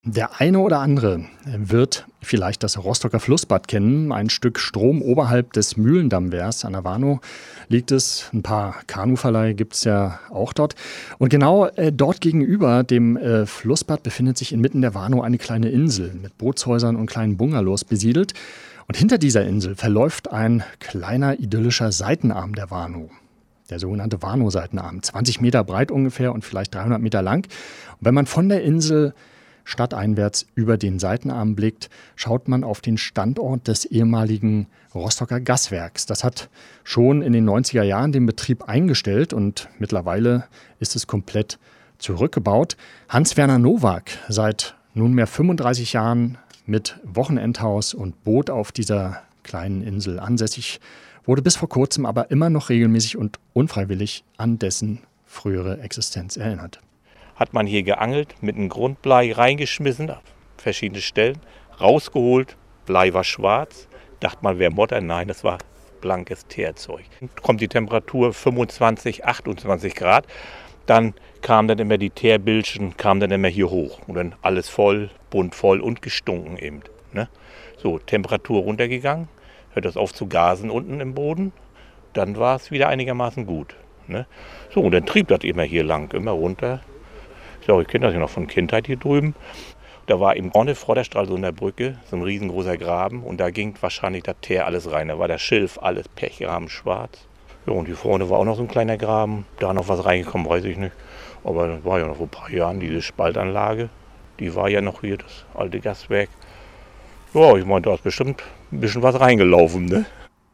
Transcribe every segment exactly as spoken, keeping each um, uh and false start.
Der eine oder andere wird vielleicht das Rostocker Flussbad kennen. Ein Stück Strom oberhalb des Mühlendammwehrs an der Warnow liegt es. Ein paar Kanuverleih gibt es ja auch dort. Und genau äh, dort gegenüber dem äh, Flussbad befindet sich inmitten der Warnow eine kleine Insel mit Bootshäusern und kleinen Bungalows besiedelt. Und hinter dieser Insel verläuft ein kleiner idyllischer Seitenarm der Warnow. Der sogenannte Warnow-Seitenarm. zwanzig Meter breit ungefähr und vielleicht dreihundert Meter lang. Und wenn man von der Insel stadteinwärts über den Seitenarm blickt, schaut man auf den Standort des ehemaligen Rostocker Gaswerks. Das hat schon in den neunziger Jahren den Betrieb eingestellt und mittlerweile ist es komplett zurückgebaut. Hans-Werner Nowak, seit nunmehr fünfunddreißig Jahren mit Wochenendhaus und Boot auf dieser kleinen Insel ansässig, wurde bis vor kurzem aber immer noch regelmäßig und unfreiwillig an dessen frühere Existenz erinnert. Hat man hier geangelt, mit einem Grundblei reingeschmissen, verschiedene Stellen, rausgeholt, Blei war schwarz, dachte man, wäre Motter, nein, das war blankes Teerzeug. Kommt die Temperatur fünfundzwanzig, achtundzwanzig Grad, dann kamen dann immer die Teerbildchen, kamen dann immer hier hoch und dann alles voll, bunt voll und gestunken eben. Ne? So, Temperatur runtergegangen, hört das auf zu gasen unten im Boden, dann war es wieder einigermaßen gut. Ne? So, und dann trieb das immer hier lang, immer runter. Ja, ich kenne das ja noch von Kindheit hier drüben. Da war im vorne vor der Straße so in der Brücke so ein riesengroßer Graben und da ging wahrscheinlich das Teer alles rein. Da war der Schilf, alles Pechrahmen schwarz. Ja, und hier vorne war auch noch so ein kleiner Graben. Da noch was reingekommen, weiß ich nicht. Aber das war ja noch vor ein paar Jahren diese Spaltanlage. Die war ja noch hier, das alte Gaswerk. Ja, ich meine, da ist bestimmt ein bisschen was reingelaufen, ne?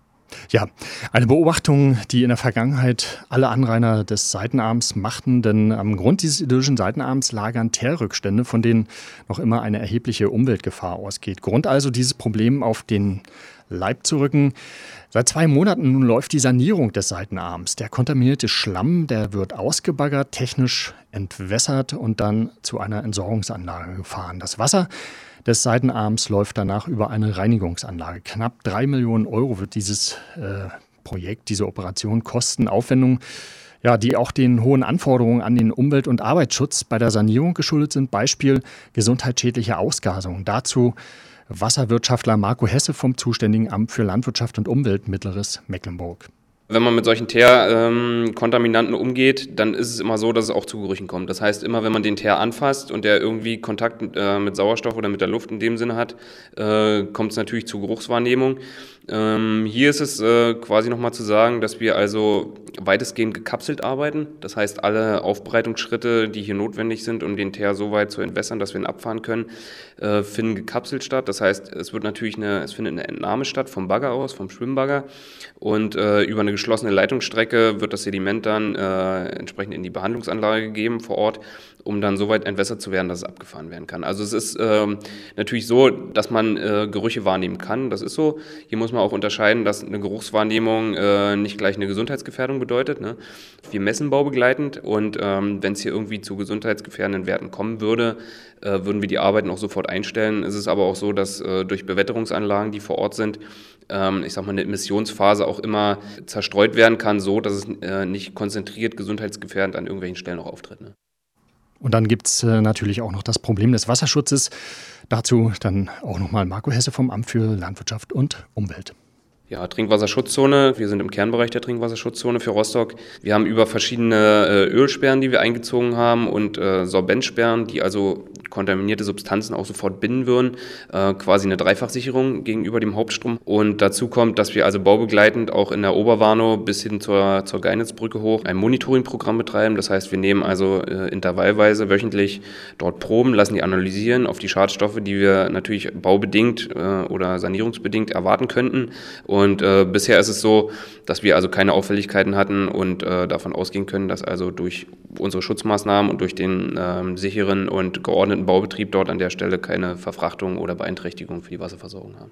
Ja, eine Beobachtung, die in der Vergangenheit alle Anrainer des Seitenarms machten, denn am Grund dieses idyllischen Seitenarms lagern Teerrückstände, von denen noch immer eine erhebliche Umweltgefahr ausgeht. Grund also, dieses Problem auf den Leib zu rücken. Seit zwei Monaten nun läuft die Sanierung des Seitenarms. Der kontaminierte Schlamm, der wird ausgebaggert, technisch entwässert und dann zu einer Entsorgungsanlage gefahren. Das Wasser des Seitenarms läuft danach über eine Reinigungsanlage. Knapp drei Millionen Euro wird dieses äh, Projekt, diese Operation kosten. Aufwendungen, ja, die auch den hohen Anforderungen an den Umwelt- und Arbeitsschutz bei der Sanierung geschuldet sind. Beispiel gesundheitsschädliche Ausgasung. Dazu Wasserwirtschaftler Marco Hesse vom zuständigen Amt für Landwirtschaft und Umwelt Mittleres Mecklenburg. Wenn man mit solchen Teerkontaminanten ähm, umgeht, dann ist es immer so, dass es auch zu Gerüchen kommt. Das heißt, immer wenn man den Teer anfasst und der irgendwie Kontakt äh, mit Sauerstoff oder mit der Luft in dem Sinne hat, äh, kommt es natürlich zu Geruchswahrnehmung. Ähm, hier ist es äh, quasi nochmal zu sagen, dass wir also weitestgehend gekapselt arbeiten. Das heißt, alle Aufbereitungsschritte, die hier notwendig sind, um den Teer so weit zu entwässern, dass wir ihn abfahren können, äh, finden gekapselt statt. Das heißt, es wird natürlich eine, es findet eine Entnahme statt vom Bagger aus, vom Schwimmbagger und äh, über eine geschlossene Leitungsstrecke wird das Sediment dann äh, entsprechend in die Behandlungsanlage gegeben vor Ort, um dann so weit entwässert zu werden, dass es abgefahren werden kann. Also es ist ähm, natürlich so, dass man äh, Gerüche wahrnehmen kann, das ist so. Hier muss man auch unterscheiden, dass eine Geruchswahrnehmung äh, nicht gleich eine Gesundheitsgefährdung bedeutet. Ne? Wir messen baubegleitend und ähm, wenn es hier irgendwie zu gesundheitsgefährdenden Werten kommen würde, äh, würden wir die Arbeiten auch sofort einstellen. Es ist aber auch so, dass äh, durch Bewetterungsanlagen, die vor Ort sind, ähm, ich sag mal, eine Emissionsphase auch immer zerstreut werden kann, so dass es äh, nicht konzentriert gesundheitsgefährdend an irgendwelchen Stellen noch auftritt. Ne? Und dann gibt es äh, natürlich auch noch das Problem des Wasserschutzes. Dazu dann auch nochmal Marco Hesse vom Amt für Landwirtschaft und Umwelt. Ja, Trinkwasserschutzzone. Wir sind im Kernbereich der Trinkwasserschutzzone für Rostock. Wir haben über verschiedene äh, Ölsperren, die wir eingezogen haben und äh, Sorbentsperren, die also kontaminierte Substanzen auch sofort binden würden. Äh, quasi eine Dreifachsicherung gegenüber dem Hauptstrom. Und dazu kommt, dass wir also baubegleitend auch in der Oberwarnow bis hin zur, zur Geinitzbrücke hoch ein Monitoringprogramm betreiben. Das heißt, wir nehmen also äh, intervallweise wöchentlich dort Proben, lassen die analysieren auf die Schadstoffe, die wir natürlich baubedingt äh, oder sanierungsbedingt erwarten könnten. Und äh, bisher ist es so, dass wir also keine Auffälligkeiten hatten und äh, davon ausgehen können, dass also durch unsere Schutzmaßnahmen und durch den ähm, sicheren und geordneten Baubetrieb dort an der Stelle keine Verfrachtung oder Beeinträchtigung für die Wasserversorgung haben.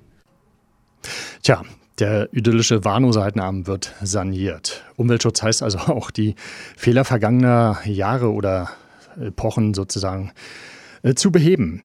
Tja, der idyllische Warnow-Seitenarm wird saniert. Umweltschutz heißt also auch, die Fehler vergangener Jahre oder Epochen sozusagen äh, zu beheben.